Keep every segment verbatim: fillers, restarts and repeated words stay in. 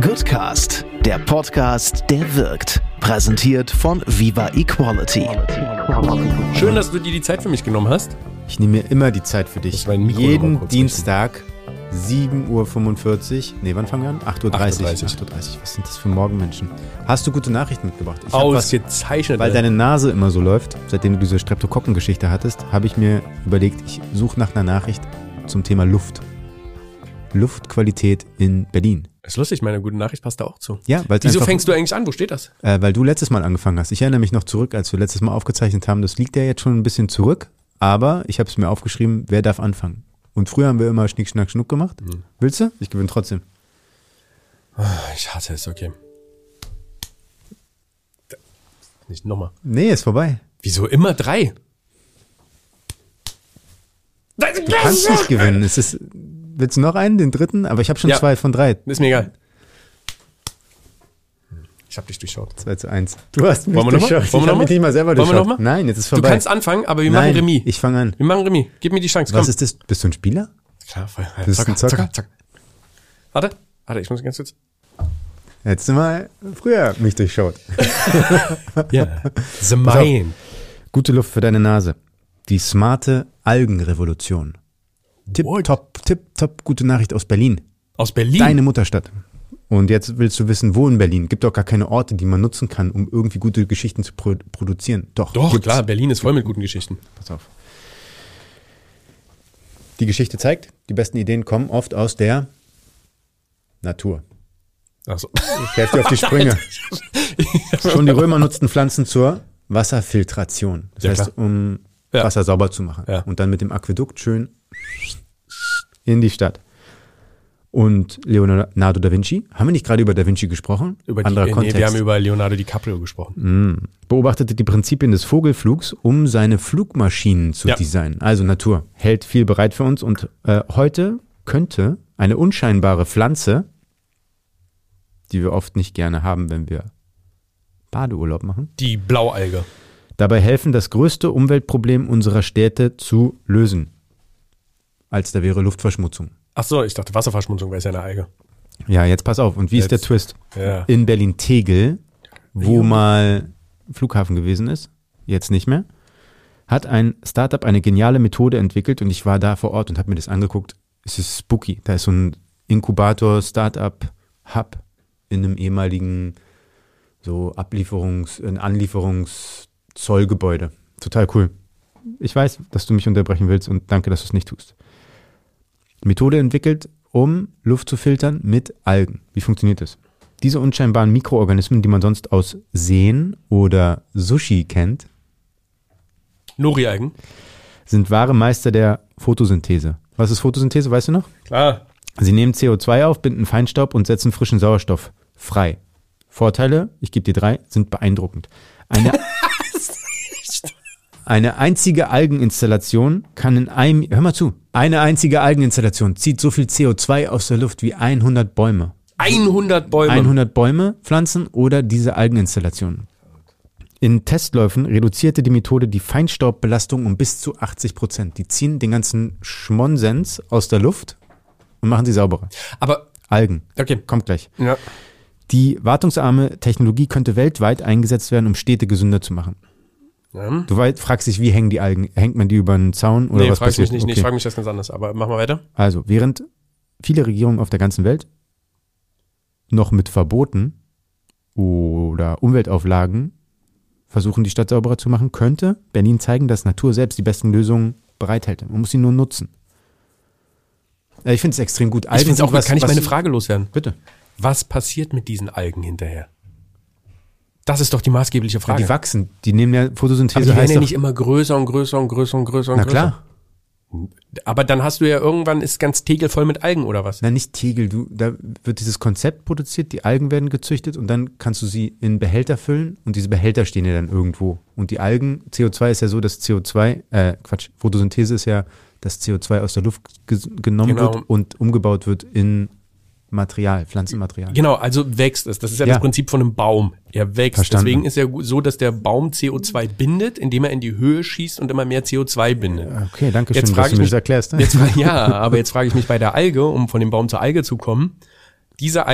Goodcast, der Podcast, der wirkt. Präsentiert von Viva Equality. Schön, dass du dir die Zeit für mich genommen hast. Ich nehme mir immer die Zeit für dich. Jeden Dienstag, sieben Uhr fünfundvierzig. Nee, wann fangen wir an? acht Uhr dreißig. acht Uhr dreißig. Was sind das für Morgenmenschen? Hast du gute Nachrichten mitgebracht? Ich Ausgezeichnet. Weil deine Nase immer so läuft, seitdem du diese Streptokokkengeschichte hattest, habe ich mir überlegt, ich suche nach einer Nachricht zum Thema Luft. Luftqualität in Berlin. Das ist lustig, meine gute Nachricht passt da auch zu. Ja, weil Wieso fängst du eigentlich an? Wo steht das? Äh, weil du letztes Mal angefangen hast. Ich erinnere mich noch zurück, als wir letztes Mal aufgezeichnet haben. Das liegt ja jetzt schon ein bisschen zurück, aber ich habe es mir aufgeschrieben, wer darf anfangen. Und früher haben wir immer Schnick, Schnack, Schnuck gemacht. Mhm. Willst du? Ich gewinne trotzdem. Ich hasse es, okay. Nicht nochmal. Nee, ist vorbei. Wieso immer drei? Du kannst nicht gewinnen. Es ist, willst du noch einen, den dritten? Aber ich habe schon ja. zwei von drei. Ist mir egal. Ich hab dich durchschaut. zwei zu eins. Du hast mich Wollen wir durchschaut. Ich habe mich nicht mal selber durchschaut. Wollen wir noch mal? Nein, jetzt ist vorbei. Du kannst anfangen, aber wir Nein, machen Remis. Ich fange an. Wir machen Remis. Gib mir die Chance. Komm. Was ist das? Bist du ein Spieler? Klar, voll. Du bist ein Zocker. Zocker. Warte, warte, ich muss ganz kurz. Hättest du mal früher mich durchschaut. Ja. The Mind. Gute Luft für deine Nase. Die smarte Algenrevolution. Tipp, What? top, tipp, top, gute Nachricht aus Berlin. Aus Berlin? Deine Mutterstadt. Und jetzt willst du wissen, wo in Berlin? Gibt doch gar keine Orte, die man nutzen kann, um irgendwie gute Geschichten zu pro- produzieren. Doch, Doch, gibt's. klar, Berlin ist voll mit guten Geschichten. Pass auf. Die Geschichte zeigt, die besten Ideen kommen oft aus der Natur. Ach so. Ich helfe dir auf die Sprünge. Schon die Römer nutzten Pflanzen zur Wasserfiltration. Das Ja, heißt, klar. um Ja. Wasser sauber zu machen. Ja. Und dann mit dem Aquädukt schön in die Stadt. Und Leonardo da Vinci, haben wir nicht gerade über da Vinci gesprochen? Über die, Anderer nee, Kontext. wir haben über Leonardo DiCaprio gesprochen. Mm. Beobachtete die Prinzipien des Vogelflugs, um seine Flugmaschinen zu Ja. designen. Also Natur hält viel bereit für uns. Und äh, heute könnte eine unscheinbare Pflanze, die wir oft nicht gerne haben, wenn wir Badeurlaub machen, Die Blaualge. dabei helfen, das größte Umweltproblem unserer Städte zu lösen. Als da wäre Luftverschmutzung. Ach so, ich dachte Wasserverschmutzung wäre ja eine Alge. Ja, jetzt pass auf. Und wie ist der Jetzt. Twist? Ja. In Berlin-Tegel, wo mal Flughafen gewesen ist, jetzt nicht mehr, hat ein Startup eine geniale Methode entwickelt und ich war da vor Ort und habe mir das angeguckt. Es ist spooky. Da ist so ein Inkubator, Startup, Hub in einem ehemaligen so Ablieferungs-, ein Anlieferungszollgebäude. Total cool. Ich weiß, dass du mich unterbrechen willst und danke, dass du es nicht tust. Methode entwickelt, um Luft zu filtern mit Algen. Wie funktioniert das? Diese unscheinbaren Mikroorganismen, die man sonst aus Seen oder Sushi kennt, Nori-Algen. sind wahre Meister der Photosynthese. Was ist Photosynthese, weißt du noch? Klar. Sie nehmen C O zwei auf, binden Feinstaub und setzen frischen Sauerstoff frei. Vorteile, ich gebe dir drei, sind beeindruckend. Eine, eine einzige Algeninstallation kann in einem, hör mal zu, eine einzige Algeninstallation zieht so viel C O zwei aus der Luft wie hundert Bäume. hundert Bäume. hundert Bäume pflanzen oder diese Algeninstallation. In Testläufen reduzierte die Methode die Feinstaubbelastung um bis zu achtzig Prozent. Die ziehen den ganzen Schmonsens aus der Luft und machen sie sauberer. Aber, Algen. okay. Kommt gleich. Ja. Die wartungsarme Technologie könnte weltweit eingesetzt werden, um Städte gesünder zu machen. ja. Du weit, fragst dich, wie hängen die Algen? Hängt man die über einen Zaun oder Nee, was frag mich passiert? nicht. Nee, Okay. ich frage mich das ganz anders. Aber mach mal weiter. Also, während viele Regierungen auf der ganzen Welt noch mit Verboten oder Umweltauflagen versuchen, die Stadt sauberer zu machen, könnte Berlin zeigen, dass Natur selbst die besten Lösungen bereithält. Man muss sie nur nutzen. Ich finde es extrem gut. Ich Algen finde es sind auch gut. was- Kann ich was- meine Frage loswerden? Bitte. Was passiert mit diesen Algen hinterher? Das ist doch die maßgebliche Ja, Frage. die wachsen. Die nehmen ja Aber Photosynthese. die werden heißt ja doch, nicht immer größer und größer und größer und größer und na größer. klar. Aber dann hast du ja irgendwann, ist ganz Tegel voll mit Algen oder was? Na, nicht Tegel. Du, da wird dieses Konzept produziert, die Algen werden gezüchtet und dann kannst du sie in Behälter füllen und diese Behälter stehen ja dann irgendwo. Und die Algen, C O zwei ist ja so, dass C O zwei, äh, Quatsch, Photosynthese ist ja, dass C O zwei aus der Luft ges- genommen Genau. wird und umgebaut wird in Material, Pflanzenmaterial. Genau, also wächst es. Das ist ja, Ja. das Prinzip von einem Baum. Er wächst. Verstanden. Deswegen ist ja so, dass der Baum C O zwei bindet, indem er in die Höhe schießt und immer mehr C O zwei bindet. Okay, danke Jetzt schön, frage dass du ich mir mich- das erklärst. Ne? Jetzt, ja, aber jetzt frage ich mich bei der Alge, um von dem Baum zur Alge zu kommen. Diese Alge,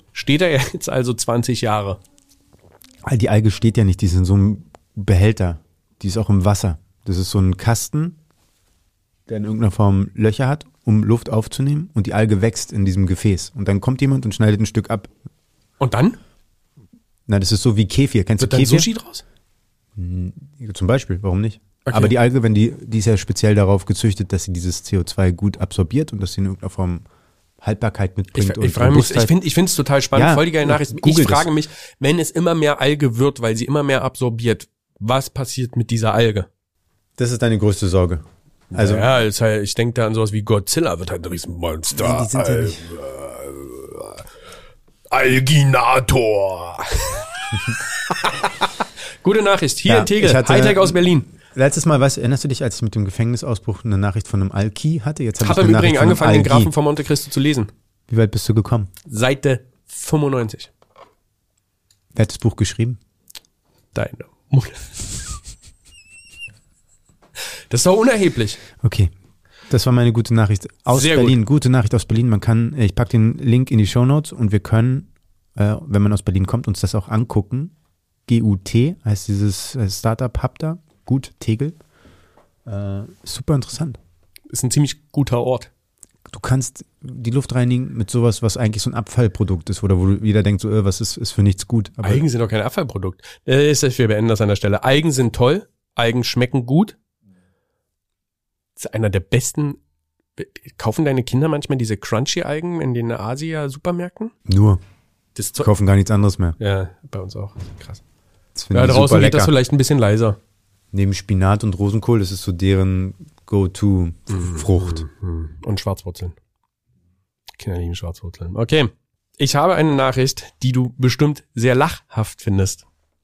Steht er jetzt also zwanzig Jahre. Die Alge steht ja nicht, die ist in so einem Behälter. Die ist auch im Wasser. Das ist so ein Kasten, der in irgendeiner Form Löcher hat, um Luft aufzunehmen. Und die Alge wächst in diesem Gefäß. Und dann kommt jemand und schneidet ein Stück ab. Und dann? Na, das ist so wie Kefir. Kennst Wird du dann Kefir? Sushi draus? Zum Beispiel, warum nicht? Okay. Aber die Alge, wenn die, die ist ja speziell darauf gezüchtet, dass sie dieses C O zwei gut absorbiert und dass sie in irgendeiner Form Haltbarkeit mitbringt. Ich, und ich frage mich, ich Robustheit. finde ich finde es total spannend, Ja, voll die geile Nachricht. Ich Google frage das. mich, wenn es immer mehr Alge wird, weil sie immer mehr absorbiert, was passiert mit dieser Alge? Das ist deine größte Sorge. Also, ja, ist halt, ich denke da an sowas wie Godzilla wird halt ein Riesenmonster. Nee, die sind ja Al- nicht- Alginator. Gute Nachricht. Hier Ja, in Tegel, ich hatte- Hightech aus Berlin. letztes Mal, weißt, erinnerst du dich, als ich mit dem Gefängnisausbruch eine Nachricht von einem Alki hatte? Jetzt Ich habe ich habe eine im Übrigen Nachricht von angefangen, einem den Algi. Grafen von Monte Cristo zu lesen. Wie weit bist du gekommen? Seite fünfundneunzig. Wer hat das Buch geschrieben? Deine Mutter. Das ist doch unerheblich. Okay. Das war meine gute Nachricht aus Sehr Berlin. Gute Nachricht aus Berlin. Man kann, ich packe den Link in die Shownotes und wir können, äh, wenn man aus Berlin kommt, uns das auch angucken. G U T heißt dieses äh, Startup-Hub da. Gut, Tegel. Äh, super interessant. Ist ein ziemlich guter Ort. Du kannst die Luft reinigen mit sowas, was eigentlich so ein Abfallprodukt ist, oder wo jeder denkt, so, äh, was ist, ist für nichts gut. Aber Algen sind doch kein Abfallprodukt. Äh, ist das, wir beenden das an der Stelle. Algen sind toll. Algen schmecken gut. Das ist einer der besten. Kaufen deine Kinder manchmal diese Crunchy-Algen in den Asia-Supermärkten? nur, Das die Zeug- kaufen gar nichts anderes mehr. Ja, bei uns auch. Krass. Das finden Ja, die draußen super geht das lecker. vielleicht ein bisschen leiser. Neben Spinat und Rosenkohl, das ist so deren Go-To-Frucht. Und Schwarzwurzeln. Kinder lieben Schwarzwurzeln. Okay. Ich habe eine Nachricht, die du bestimmt sehr lachhaft findest.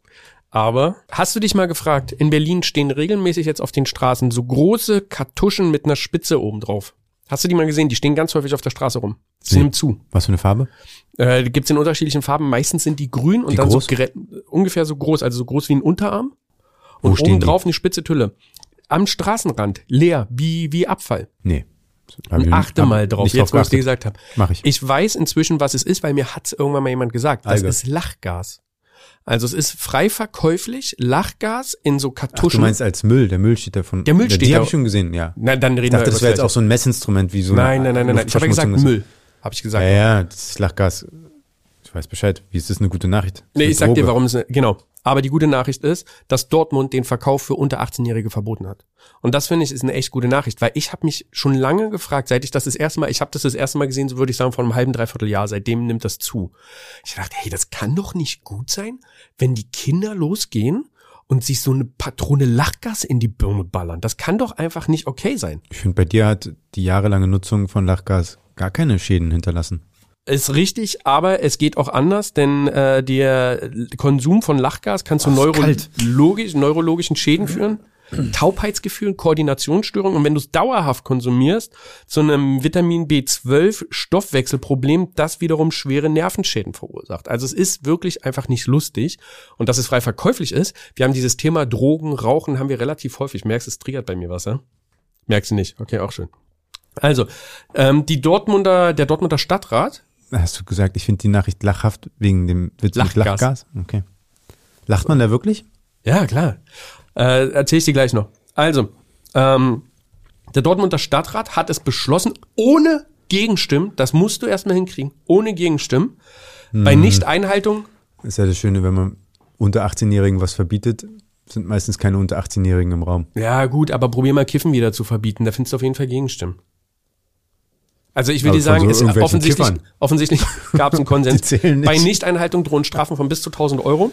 Aber hast du dich mal gefragt, in Berlin stehen regelmäßig jetzt auf den Straßen so große Kartuschen mit einer Spitze oben drauf. Hast du die mal gesehen? Die stehen ganz häufig auf der Straße rum. Das Nee. nimmt zu. Was für eine Farbe? Äh, die gibt's in unterschiedlichen Farben. Meistens sind die grün und Wie dann groß? so gerä- ungefähr so groß, also so groß wie ein Unterarm. Wo Und stehen oben die? drauf eine spitze Tülle. Am Straßenrand, leer, wie, wie Abfall. Nee. Hab ich Achte hab mal drauf, nicht jetzt wo ich geachtet. dir gesagt habe. Mach ich. Ich weiß inzwischen, was es ist, weil mir hat's irgendwann mal jemand gesagt. Das Alge. ist Lachgas. Also es ist frei verkäuflich, Lachgas in so Ach, du Kartuschen. meinst als Müll, der Müll steht davon. Der Müll steht Die da. habe ich schon gesehen, ja. Nein, dann reden Ich dachte, wir das über wäre jetzt Gleiche. auch so ein Messinstrument wie so eine Nein, nein, nein, nein, nein. Ich habe ja gesagt Luftverschmutzung ist. Müll. Habe ich gesagt. Ja, ja, das ist Lachgas. Ich weiß Bescheid. Wie ist das eine gute Nachricht? Das Nee, ist ich eine sag dir, Droge. warum es, genau. Aber die gute Nachricht ist, dass Dortmund den Verkauf für unter achtzehnjährige verboten hat. Und das finde ich ist eine echt gute Nachricht, weil ich habe mich schon lange gefragt, seit ich das das erste Mal, ich habe das das erste Mal gesehen, so würde ich sagen, vor einem halben, dreiviertel Jahr, seitdem nimmt das zu. Ich dachte, hey, das kann doch nicht gut sein, wenn die Kinder losgehen und sich so eine Patrone Lachgas in die Birne ballern. Das kann doch einfach nicht okay sein. Ich finde, bei dir hat die jahrelange Nutzung von Lachgas gar keine Schäden hinterlassen. Ist richtig, aber es geht auch anders, denn äh, der Konsum von Lachgas kann zu Oh, ist kalt. neurologisch, neurologischen Schäden führen, Taubheitsgefühlen, Koordinationsstörungen und wenn du es dauerhaft konsumierst, zu einem Vitamin B zwölf Stoffwechselproblem, das wiederum schwere Nervenschäden verursacht. Also es ist wirklich einfach nicht lustig und dass es frei verkäuflich ist. Wir haben dieses Thema Drogen, Rauchen haben wir relativ häufig. Merkst du, es triggert bei mir was, ja? Merkst du nicht? Okay, auch schön. Also, ähm, die Dortmunder, der Dortmunder Stadtrat. Hast du gesagt, ich finde die Nachricht lachhaft wegen dem Witz mit Lachgas. Lachgas? Okay. Lacht man da wirklich? Ja, klar. Äh, erzähl ich dir gleich noch. Also, ähm, der Dortmunder Stadtrat hat es beschlossen, ohne Gegenstimmen, das musst du erstmal hinkriegen, ohne Gegenstimmen, bei Nichteinhaltung, Ist ja das Schöne, wenn man unter achtzehnjährigen was verbietet, sind meistens keine unter achtzehnjährigen im Raum. ja gut, aber probier mal Kiffen wieder zu verbieten, da findest du auf jeden Fall Gegenstimmen. Also ich will Aber dir von sagen, so es irgendwelchen offensichtlich, Kiffern. offensichtlich gab es einen Konsens. Die zählen nicht. Bei Nichteinhaltung drohen Strafen von bis zu tausend Euro.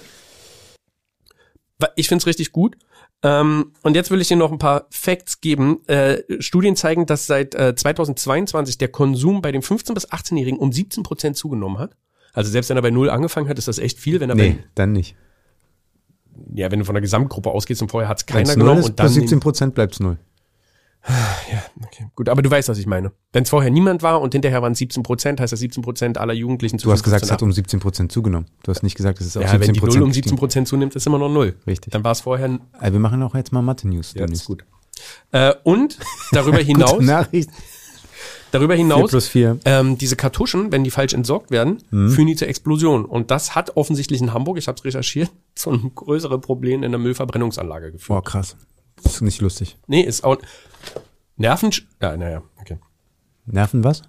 Ich find's richtig gut. Ähm, und jetzt will ich dir noch ein paar Facts geben. Äh, Studien zeigen, dass seit äh, zweitausendzweiundzwanzig der Konsum bei den fünfzehn- bis achtzehnjährigen um siebzehn Prozent zugenommen hat. Also selbst wenn er bei null angefangen hat, ist das echt viel. Wenn er Nee, dann nicht. bei, ja, wenn du von der Gesamtgruppe ausgehst und vorher hat's Wenn's keiner null genommen ist, und dann plus siebzehn Prozent bleibt's null. Ja, okay, gut, aber du weißt, was ich meine. Wenn es vorher niemand war und hinterher waren es siebzehn Prozent, heißt das siebzehn Prozent aller Jugendlichen Du hast gesagt, es fünfzehn hat um siebzehn Prozent zugenommen. Du hast nicht gesagt, es ist auf Ja, siebzehn wenn die Prozent null um siebzehn Prozent zunimmt, ist immer noch null. Richtig. Dann war es vorher. Also wir machen auch jetzt mal Mathe-News. Ja, das ist gut. Äh, und darüber hinaus, Gute Nachricht. Darüber hinaus, vier plus vier. Ähm, diese Kartuschen, wenn die falsch entsorgt werden, Mhm. führen die zur Explosion. Und das hat offensichtlich in Hamburg, ich habe es recherchiert, zu einem größeren Problem in der Müllverbrennungsanlage geführt. Boah, krass. Das ist nicht lustig. Nee, ist auch Nerven... Ja, naja, okay. Nerven was?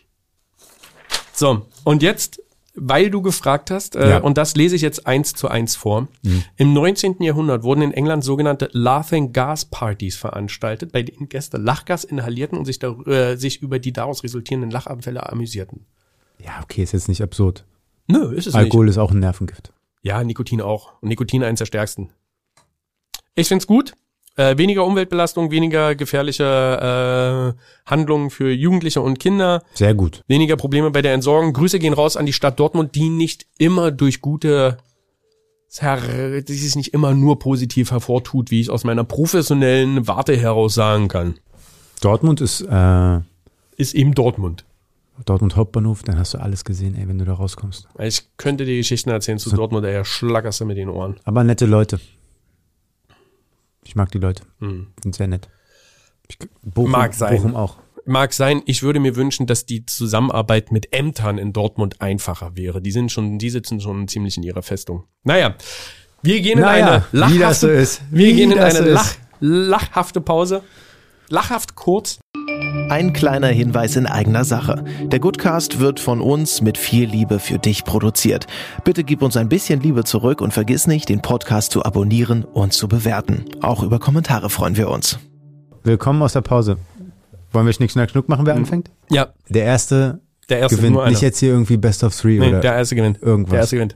So, und jetzt, weil du gefragt hast, äh, Ja. und das lese ich jetzt eins zu eins vor. Mhm. Im neunzehnten Jahrhundert wurden in England sogenannte Laughing Gas Partys veranstaltet, bei denen Gäste Lachgas inhalierten und sich, da, äh, sich über die daraus resultierenden Lachanfälle amüsierten. Ja, okay, ist jetzt nicht absurd. Nö, ist es Alkohol nicht. ist auch ein Nervengift. Ja, Nikotin auch. Und Nikotin eins der stärksten. Ich find's gut. Äh, weniger Umweltbelastung, weniger gefährliche äh, Handlungen für Jugendliche und Kinder. Sehr gut. Weniger Probleme bei der Entsorgung. Grüße gehen raus an die Stadt Dortmund, die nicht immer durch gute, die sich nicht immer nur positiv hervortut, wie ich aus meiner professionellen Warte heraus sagen kann. Dortmund ist äh, Ist eben Dortmund. Dortmund Hauptbahnhof, dann hast du alles gesehen, ey, wenn du da rauskommst. Ich könnte dir Geschichten erzählen zu So. Dortmund, ey, schlackerst du mit den Ohren. Aber nette Leute. Ich mag die Leute. Hm. Sind sehr nett. Ich, Bochum, Mag sein. Bochum auch. Mag sein, ich würde mir wünschen, dass die Zusammenarbeit mit Ämtern in Dortmund einfacher wäre. Die sind schon, die sitzen schon ziemlich in ihrer Festung. Naja, wir gehen in Naja, eine wie das so lachhafte, ist. wir Wie gehen in das eine so lach, ist. lachhafte Pause. Lachhaft kurz. Ein kleiner Hinweis in eigener Sache. Der Goodcast wird von uns mit viel Liebe für dich produziert. Bitte gib uns ein bisschen Liebe zurück und vergiss nicht, den Podcast zu abonnieren und zu bewerten. Auch über Kommentare freuen wir uns. Willkommen aus der Pause. Wollen wir Schnick, Schnack, Schnuck machen, wer anfängt? Ja, Der erste, der erste gewinnt. nur einer. Nicht jetzt hier irgendwie Best of Three Nee, oder der erste gewinnt. irgendwas. Der erste gewinnt.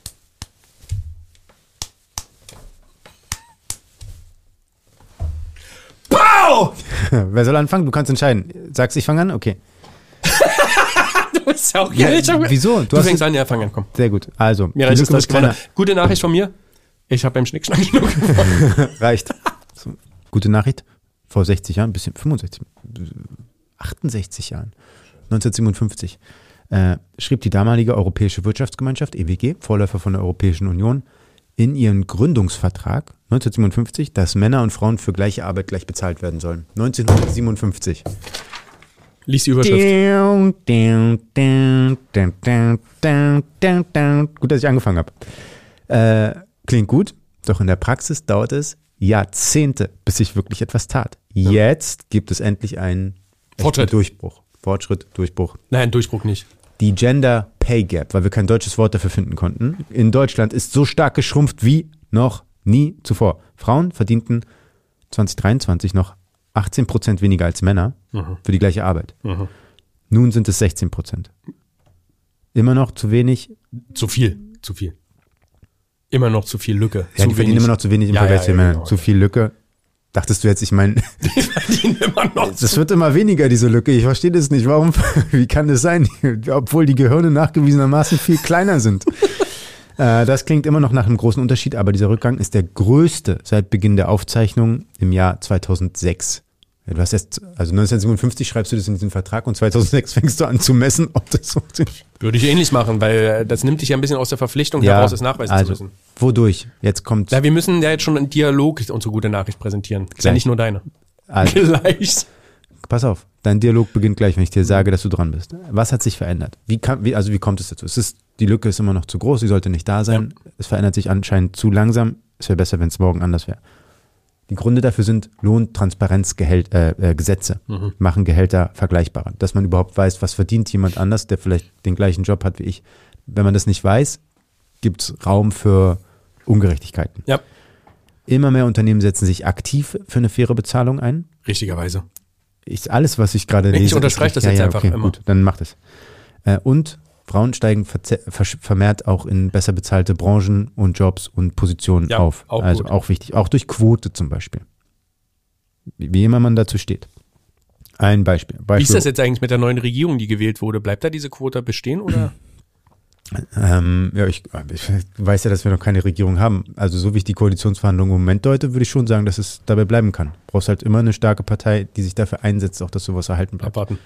Pow! Wer soll anfangen? Du kannst entscheiden. Sagst ich fange an? Okay. Du bist ja auch Ja, geil. Ich- wieso? Du, hast fängst an, ja, fang an, komm. Sehr gut. Also, Mir die reicht es, Lücke dass ich wird gewonnen kleiner. habe. Gute Nachricht von mir. Ich habe beim Schnick, Schnack, Schnuck gewonnen. Reicht. So, gute Nachricht. Vor sechzig Jahren, bisschen fünfundsechzig, achtundsechzig Jahren, neunzehnhundertsiebenundfünfzig, äh, schrieb die damalige Europäische Wirtschaftsgemeinschaft, E W G, Vorläufer von der Europäischen Union, in ihren Gründungsvertrag neunzehnhundertsiebenundfünfzig, dass Männer und Frauen für gleiche Arbeit gleich bezahlt werden sollen. neunzehnhundertsiebenundfünfzig. Lies die Überschrift. Gut, dass ich angefangen habe. Äh, klingt gut, doch in der Praxis dauert es Jahrzehnte, bis sich wirklich etwas tat. Jetzt gibt es endlich einen echten Fortschritt. Durchbruch. Fortschritt, Durchbruch. Nein, Durchbruch nicht. Die Gender Pay Gap, weil wir kein deutsches Wort dafür finden konnten, in Deutschland ist so stark geschrumpft wie noch nie zuvor. Frauen verdienten zwanzig dreiundzwanzig noch achtzehn Prozent weniger als Männer Mhm. für die gleiche Arbeit. Mhm. Nun sind es sechzehn Prozent. Immer noch zu wenig. Zu viel, zu viel. Immer noch zu viel Lücke. Ja, zu die verdienen immer noch zu wenig im Ja, Vergleich ja, zu den ja, Männern. genau. Zu viel Lücke. Dachtest du jetzt, ich meine, Die verdienen immer noch zu das wird immer weniger, diese Lücke. Ich verstehe das nicht. Warum? Wie kann das sein? Obwohl die Gehirne nachgewiesenermaßen viel kleiner sind. äh, das klingt immer noch nach einem großen Unterschied, aber dieser Rückgang ist der größte seit Beginn der Aufzeichnung im Jahr zweitausendsechs. Ja, du hast jetzt, also neunzehnhundertsiebenundfünfzig schreibst du das in diesen Vertrag und zweitausendsechs fängst du an zu messen, ob das funktioniert. Würde ich ähnlich machen, weil das nimmt dich ja ein bisschen aus der Verpflichtung heraus, es nachweisen also, zu müssen. Wodurch? Jetzt kommt, Ja, wir müssen ja jetzt schon einen Dialog unsere gute Nachricht präsentieren. Ist ja Gleich. nicht nur deine. also, Gleich. pass auf, dein Dialog beginnt gleich, wenn ich dir sage, dass du dran bist. Was hat sich verändert? Wie kann, wie, also wie kommt es dazu? Es ist, die Lücke ist immer noch zu groß, sie sollte nicht da sein. Es verändert sich anscheinend zu langsam. Es wäre besser, wenn es morgen anders wäre. Die Gründe dafür sind Lohntransparenzgesetze, äh, äh, Gesetze, Mhm. machen Gehälter vergleichbarer. Dass man überhaupt weiß, was verdient jemand anders, der vielleicht den gleichen Job hat wie ich. Wenn man das nicht weiß, gibt es Raum für Ungerechtigkeiten. Ja, Immer mehr Unternehmen setzen sich aktiv für eine faire Bezahlung ein. richtigerweise. Ich, alles, was ich gerade Nee, lese. ich unterstreiche das ist- jetzt ja, ja, einfach okay, immer. Gut, dann mach das. Äh, und Frauen steigen verze- versch- vermehrt auch in besser bezahlte Branchen und Jobs und Positionen Ja, auf. auch also gut. auch wichtig. Auch durch Quote zum Beispiel. Wie, wie immer man dazu steht. Ein Beispiel. Beispiel Wie ist das jetzt eigentlich mit der neuen Regierung, die gewählt wurde? Bleibt da diese Quote bestehen oder? Ähm, ja, ich, ich weiß ja, dass wir noch keine Regierung haben. Also so wie ich die Koalitionsverhandlungen im Moment deute, würde ich schon sagen, dass es dabei bleiben kann. Du brauchst halt immer eine starke Partei, die sich dafür einsetzt, auch dass sowas erhalten bleibt. Abwarten.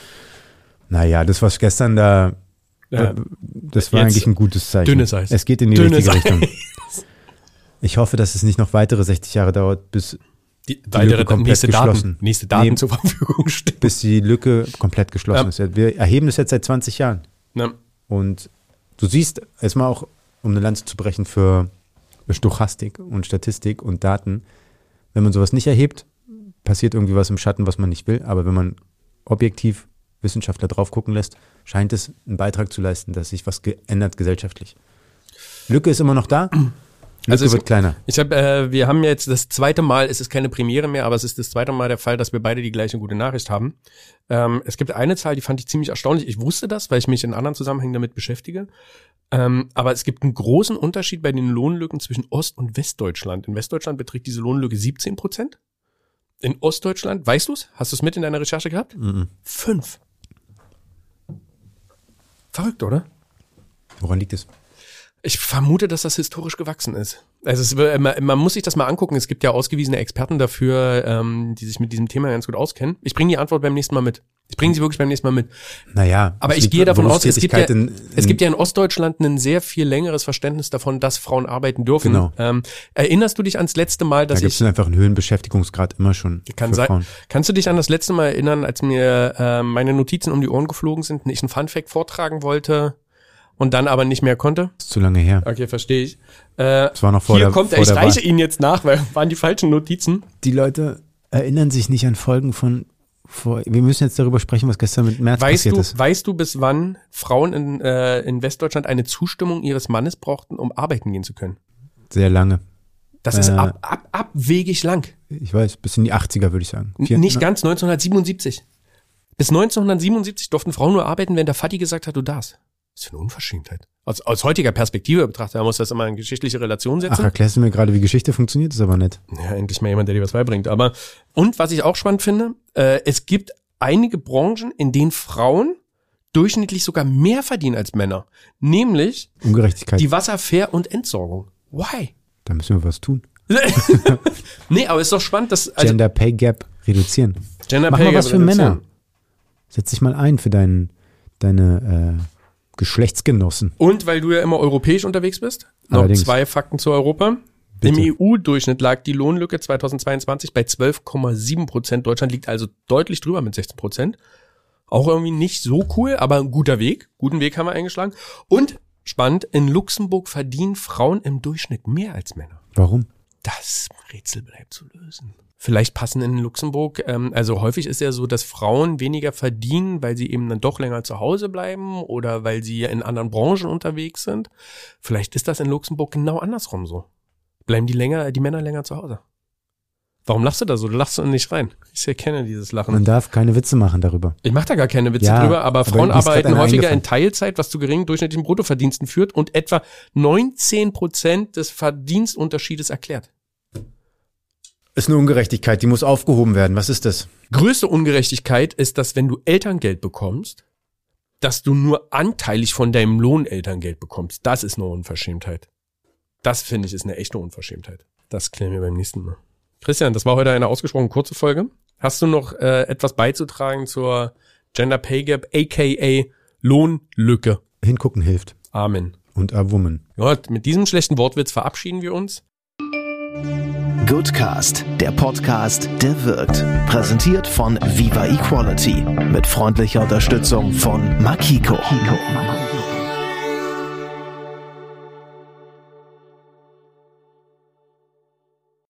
Naja, das, was gestern da, Ja. das war Jetzt eigentlich ein gutes Zeichen. dünnes Eis. Es geht in die Dünnes richtige Eis. Richtung. Ich hoffe, dass es nicht noch weitere sechzig Jahre dauert, bis Die, weil Lücke der komplett nächste geschlossen. Daten, nächste Daten Nee. zur Verfügung stehen. Bis die Lücke komplett geschlossen Ja. ist. Wir erheben das jetzt seit zwanzig Jahren. Ja. Und du siehst, erstmal auch, um eine Lanze zu brechen für Stochastik und Statistik und Daten, wenn man sowas nicht erhebt, passiert irgendwie was im Schatten, was man nicht will. Aber wenn man objektiv Wissenschaftler drauf gucken lässt, scheint es einen Beitrag zu leisten, dass sich was geändert gesellschaftlich. Lücke ist immer noch da. Lücke Also es- wird kleiner. Ich habe, äh, wir haben jetzt das zweite Mal, es ist keine Premiere mehr, aber es ist das zweite Mal der Fall, dass wir beide die gleiche gute Nachricht haben. Ähm, es gibt eine Zahl, die fand ich ziemlich erstaunlich. Ich wusste das, weil ich mich in anderen Zusammenhängen damit beschäftige. Ähm, aber es gibt einen großen Unterschied bei den Lohnlücken zwischen Ost- und Westdeutschland. In Westdeutschland beträgt diese Lohnlücke siebzehn Prozent. In Ostdeutschland, weißt du's? Hast du es mit in deiner Recherche gehabt? Mhm. Fünf. Verrückt, oder? Woran liegt es? Ich vermute, dass das historisch gewachsen ist. Also es, man, man muss sich das mal angucken. Es gibt ja ausgewiesene Experten dafür, ähm, die sich mit diesem Thema ganz gut auskennen. Ich bringe die Antwort beim nächsten Mal mit. Ich bringe sie wirklich beim nächsten Mal mit. Naja. Aber es ich liegt gehe davon aus, es gibt, ja, Berufstätigkeit in, in, es gibt ja in Ostdeutschland ein sehr viel längeres Verständnis davon, dass Frauen arbeiten dürfen. Genau. Ähm, erinnerst du dich ans letzte Mal, da dass gibt es ich... einfach einen höheren Beschäftigungsgrad immer schon Kann für sein. Frauen. Kannst du dich an das letzte Mal erinnern, als mir äh, meine Notizen um die Ohren geflogen sind und ich einen Funfact vortragen wollte und dann aber nicht mehr konnte? Das ist zu lange her. Okay, verstehe ich. Äh, Das war noch vor hier der, kommt er, vor ich der reiche Wahl. ihn jetzt nach, weil waren die falschen Notizen. Die Leute erinnern sich nicht an Folgen von vor. Wir müssen jetzt darüber sprechen, was gestern mit März Weißt passiert du, ist. weißt du, bis wann Frauen in, äh, in Westdeutschland eine Zustimmung ihres Mannes brauchten, um arbeiten gehen zu können? Sehr lange. Das ist Äh, ab, ab, abwegig lang. Ich weiß, bis in die achtziger würde ich sagen. N- Vier- Nicht na, ganz, neunzehnhundertsiebenundsiebzig. Bis neunzehnhundertsiebenundsiebzig durften Frauen nur arbeiten, wenn der Vati gesagt hat, du darfst. Das ist für eine Unverschämtheit. Aus, aus heutiger Perspektive betrachtet, man muss das immer in geschichtliche Relation Ach, setzen. erklärst du mir gerade, wie Geschichte funktioniert? Das ist aber nett. Ja, endlich mal jemand, der dir was beibringt. Aber, und was ich auch spannend finde, äh, es gibt einige Branchen, in denen Frauen durchschnittlich sogar mehr verdienen als Männer. Nämlich Ungerechtigkeit. die Wasserfair- und Entsorgung. Why? Da müssen wir was tun. Nee, aber ist doch spannend, dass, also, Gender Pay Gap reduzieren. Gender Mach Pay mal Gap was für reduzieren. Männer. Setz dich mal ein für deinen, deine äh, Geschlechtsgenossen. Und weil du ja immer europäisch unterwegs bist, noch Allerdings. zwei Fakten zu Europa. Bitte. Im E U-Durchschnitt lag die Lohnlücke zweitausendzweiundzwanzig bei zwölf Komma sieben Prozent. Deutschland liegt also deutlich drüber mit sechzehn Prozent. Auch irgendwie nicht so cool, aber ein guter Weg. Guten Weg haben wir eingeschlagen. Und spannend, in Luxemburg verdienen Frauen im Durchschnitt mehr als Männer. Warum? Das Rätsel bleibt zu lösen. Vielleicht passen in Luxemburg, ähm, also häufig ist ja so, dass Frauen weniger verdienen, weil sie eben dann doch länger zu Hause bleiben oder weil sie in anderen Branchen unterwegs sind. Vielleicht ist das in Luxemburg genau andersrum so. Bleiben die länger, die Männer länger zu Hause. Warum lachst du da so? Du lachst nicht rein. Ich erkenne dieses Lachen. Man darf keine Witze machen darüber. Ich mache da gar keine Witze Ja, drüber, aber aber Frauen mir ist grad arbeiten einer häufiger eingefallen. in Teilzeit, was zu geringen durchschnittlichen Bruttoverdiensten führt und etwa neunzehn Prozent des Verdienstunterschiedes erklärt. Ist eine Ungerechtigkeit, die muss aufgehoben werden. Was ist das? Größte Ungerechtigkeit ist, dass wenn du Elterngeld bekommst, dass du nur anteilig von deinem Lohn Elterngeld bekommst. Das ist eine Unverschämtheit. Das finde ich ist eine echte Unverschämtheit. Das klären wir beim nächsten Mal. Christian, das war heute eine ausgesprochen kurze Folge. Hast du noch äh, etwas beizutragen zur Gender Pay Gap, aka Lohnlücke? Hingucken hilft. Amen. Und a woman. Ja, mit diesem schlechten Wortwitz verabschieden wir uns. Goodcast, der Podcast, der wirkt. Präsentiert von Viva Equality. Mit freundlicher Unterstützung von Makiko.